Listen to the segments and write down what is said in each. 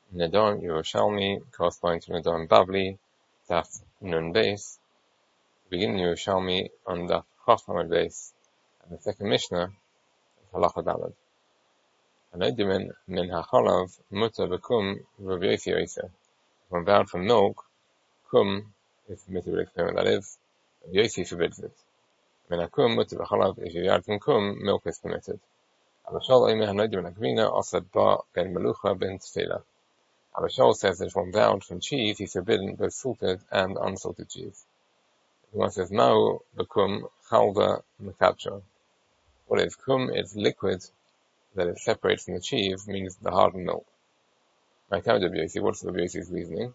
Nedarim Yerushalmi, corresponding to Nedarim Bavli, Daf Nun Beis. Beginning Yerushalmi on Daf Chaf Hamad Beis, and the second Mishnah, Halacha Daled. Anodimin min hachalav muta bekum Rabbi Yossi Oiseh. When bound from milk, kum is permitted with experiment, that is, Rabbi Yossi forbids it. Min hakum muta bechalav, if you add from kum, milk is permitted. Abashal Omer Hanodimin Agrina Osad Ba ben Melucha ben Tefila. Abashal says that if one vowed from cheese, he's forbidden both salted and unsalted cheese. One says, Ma'u bekum chalda mekacha. What is kum? It's liquid that is separated from the cheese, means the hardened milk. What's Rabbi Yossi's reasoning?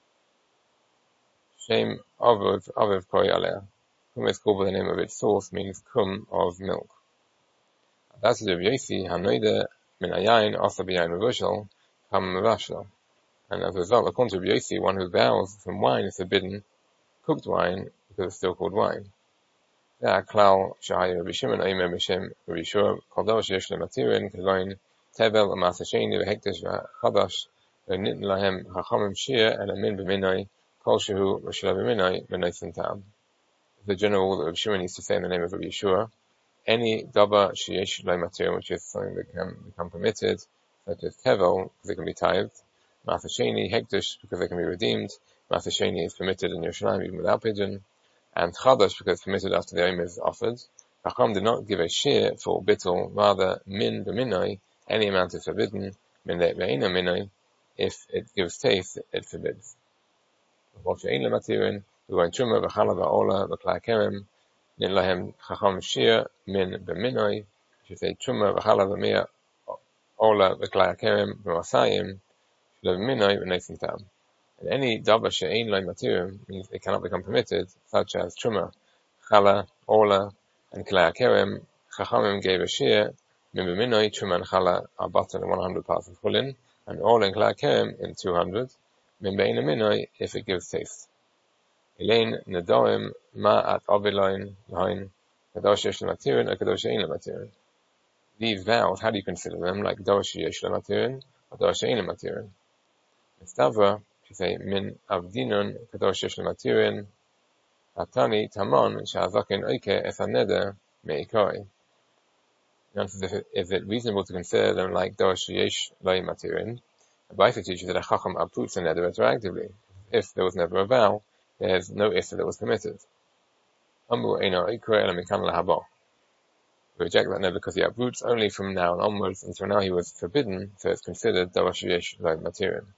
Shem aviv kori aleh. Kum is called by the name of its source, means kum of milk. That's Rabbi Yossi, hanoide min ayayin asa b'yayin revushal, kam mevashla. And as a result, according to Rabbi Yossi, one who vows from wine is forbidden cooked wine because it's still called wine. Klal Shahaya Rabbi Shimon Omer B'Shem Rabbi Yeshua Kol Davar Sheyesh Lo Matirin Kagoin Tevel U'Ma'aseh Sheni V'Hekdesh V'Chadash V'Nitn Lahem Chachamim Shir El Amin B'Minoi Kol Shehu Rishla B'Minoi B'Noisen Tam. The general rule that Rabbi Shimon used to say in the name of Rabbi Yeshua, any Davar Sheyesh Lo Matirin, which is something that can become permitted, such as Tevel, because it can be tithed, Ma'aseh Sheni, Hekdesh, because they can be redeemed, Ma'aseh Sheni is permitted in Yerushalayim even without pigeon, and Chadash because permitted after the Omer is offered. Chacham did not give a shear for bittul, rather min b'minoi, any amount is forbidden, min le'eina minoi, if it gives taste, it forbids. V'chol she'ein le'matirin, v'goin truma v'chalav ha'ola v'klai kerem, nin lahem chacham shear min b'minoi, if you say truma v'chalav v'mia ola v'klai kerem v'masayim, sh'lo b'minoi v'nesim tam. And any davar she'ein lo matirim means it cannot become permitted, such as truma, chala, orla, and klei kerem. Chachamim gave a shear, min b'minoi, truma and chala are button in 100 parts of chulin, and orla and klei kerem in 200, min be'eina minoi if it gives taste. Elain nedorim ma at aviloin lahain, kadosh yesh matirin or kadosh she'ein matirin. These vows, how do you consider them? Like kadosh yesh matirin or kadosh she'ein matirin? Mistavra, to say min avdinun kadosh yesh matirin, atani tamon she'azakin oike es haneder meikoi. Is it reasonable to consider them like kadosh yesh lo matirin? The Baisa teaches that a chacham uproots a neder retroactively. If there was never a vow, there's no issa that was permitted. Amru eino oikoi ela mikan lahabo. We reject that neder because he uproots only from now and onwards, until now he was forbidden, so it's considered kadosh yesh lo matirin.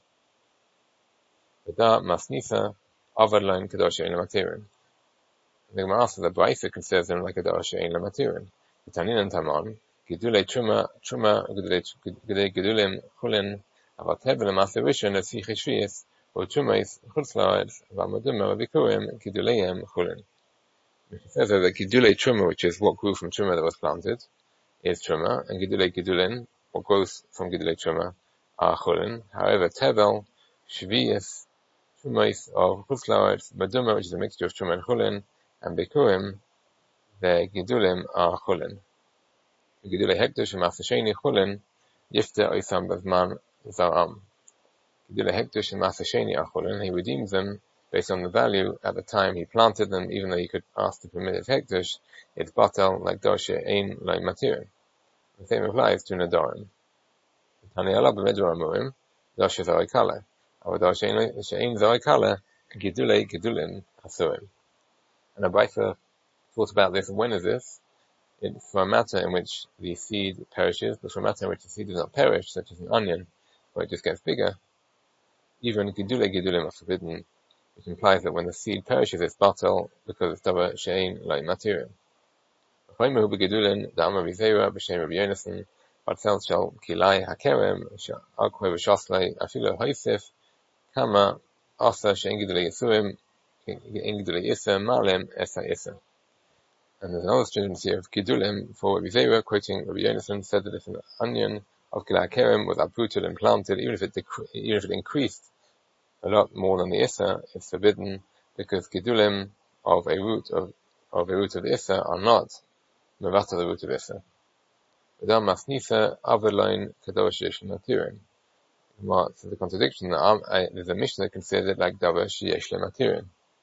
V'da masnisa avad loin kadosh she'ein matirin. The Gemara asks that the Baisa considers them like a kadosh she'ein matirin. V'tanin and tamon gidulei truma gidulei gidulim chulin aval tevel ma'aseh rishon lesi cheshvius or trumais chutz la'aretz v'amaduma v'bikurim giduleihem chulin. It says that gidulei truma, which is what grew from truma that was planted, is truma, and gidulei gidulin, what grows from gidulei truma, are chulin. However, tevel, shvius, trumais of chutz la'aretz, maduma, which is a mixture of truma and chulin, and bikurim, the gidulim are chulin. Gidulei hekdesh v'ma'aseh sheni chulin, yifte oisam b'zman za'am. Gidulei hekdesh v'ma'aseh sheni are chulin, he redeems them based on the value at the time he planted them, even though he could ask to permit his hekdesh, it's batel like kadosh she'ein lo matirin. The same applies to nedarim. Tani alav b'medor amurim, kadosh zoy kale. Our kadosh she'ein zoy kale, gidulei gidulin asurim. And a Baisa thought about this. When is this? It's for a matter in which the seed perishes, but for a matter in which the seed does not perish, such as an onion, where it just gets bigger, even gidulei gidulim are forbidden, which implies that when the seed perishes, it's batel because it's davar she'ein lo matirin. V'choymehu b'gidulin da'amar v'zeira b'shem Rabbi Yonasan batel shel kilai hakerem she'akwe v'shoslei afilo hoisef kama asa she'en gidulei yisurim en gidulei yisur malem esa yisur. And there's another stringency of gidulim for Rabbi Zeira, quoting Rabbi Yonasan, said that if an onion of kilai hakerem was uprooted and planted, even if it increased a lot more than the issa, it's forbidden because gidulim of a root of the issa are not mevata the root of issa. V'dam masnisa avaloin kadosh yesh matirin. So the contradiction, there's a Mishnah that considers it like davar sheyesh le matirin.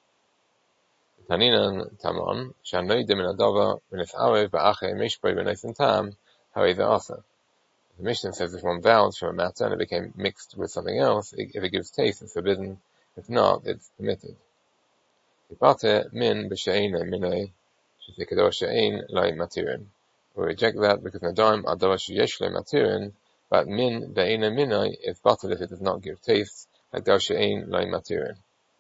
Taninan tamon, shanoi de min adavar, v'nif arev ba'achei mishpoi v'neisim tam, harei ve'asa. The Mishnah says if one vowed from a matter and it became mixed with something else, if it gives taste, it's forbidden. If not, it's permitted. Ibate min b'she'ein minei, she'tikador she'ein lai matirin. We reject that because nadarim adavar sheyesh le matirin, but min be'eina minai is bottled if it does not give taste, like dar she'ein lai matirin.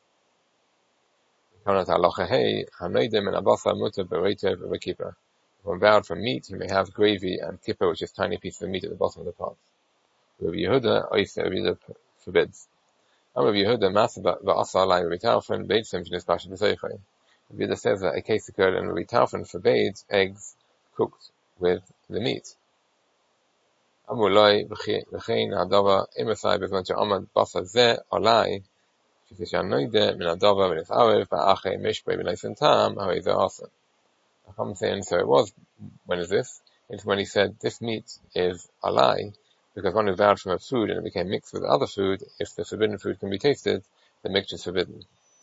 Kanat halacha hey, hanoidem and abasa muta bereitev v'kippah. If one vowed from meat, he may have gravy and kippah, which is tiny pieces of meat at the bottom of the pot. Rabbi Yehuda, Rabbi Yehuda forbids. Rabbi Yehuda, Masa v'asa alai Rabbi Tarfon, beitzim sh'nis bashet b'seichai. Rabbi Yehuda says that a case occurred and Rabbi Tarfon forbade eggs cooked with the meat. Amulai v'chein hadava imesai b'zman she'amad basa zeh alai sh'tishanoide min hadava v'nif arev ba'achei mishpei v'neisim tam harei ve'asa. I'm saying, so it was, when is this? It's when he said, this meat is alai, because one who vowed from a food and it became mixed with other food, if the forbidden food can be tasted, the mixture is forbidden.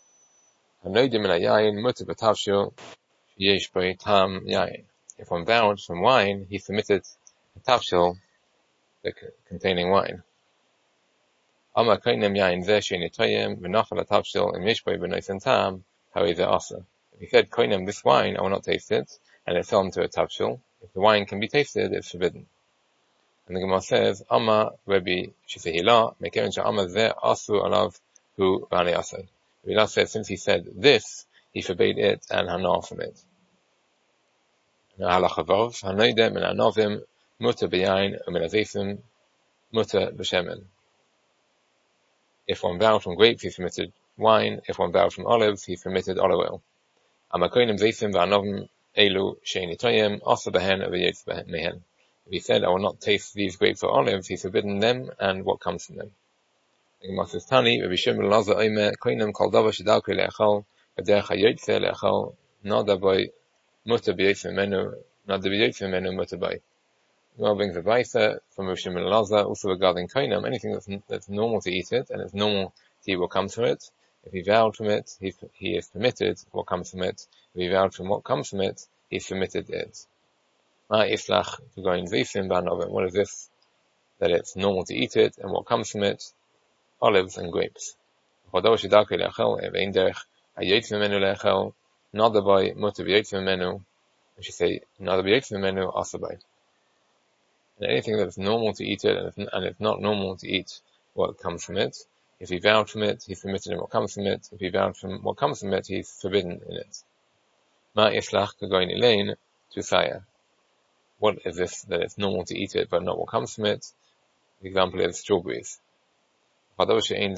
If one vowed from wine, he submitted a tavshil containing wine. If he said, koinem, this wine, I will not taste it, and it fell into a tavshil, if the wine can be tasted, it's forbidden. And the Gemara says, Amma Rabbi Shifehila, Mekeren Sha'ama Zeh Asu Alav Hu Bani Asay. Rabbi said, since he said this, he forbade it and hana from it. Halachavav, Hanoide min anovim, muta b'yain, u'min azesim, muta b'shemen. If one vowed from grapes, he permitted wine. If one vowed from olives, he permitted olive oil. Amma koinim zesim v'anovim elu she'eni toyim, asa behen v'yetz mehen. If he said, I will not taste these grapes or olives, he's forbidden them and what comes from them. The Gemara says, Tani, Rabbi Shimon Lazar Omer, koinem kol davar shedalkei le'achal, v'derech hayotze le'achal, nada boy muta b'yetz menu, nada b'yetz menu muta boy. The Gemara brings a brayta from Rabbi Shimon Lazar, also regarding koinem, anything that's normal to eat it, and it's normal to eat what comes from it. If he vowed from it, he is permitted what comes from it. If he vowed from what comes from it, he's permitted it. What is this? That it's normal to eat it, and what comes from it? Olives and grapes. I should say, and anything that is normal to eat it, and it's not normal to eat what comes from it. If he vowed from it, he's permitted in what comes from it. If he vowed from what comes from it, he's forbidden in it. What is this that it's normal to eat it, but not what comes from it? The example is strawberries. Anything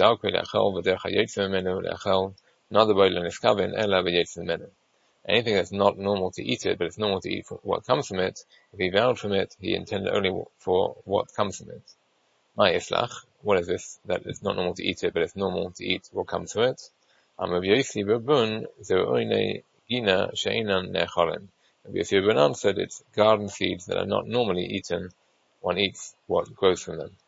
that's not normal to eat it, but it's normal to eat what comes from it, if he vowed from it, he intended only for what comes from it. What is this that it's not normal to eat it, but it's normal to eat what comes from it? Rabbi Yossi Rabbanan said it's garden seeds that are not normally eaten, one eats what grows from them.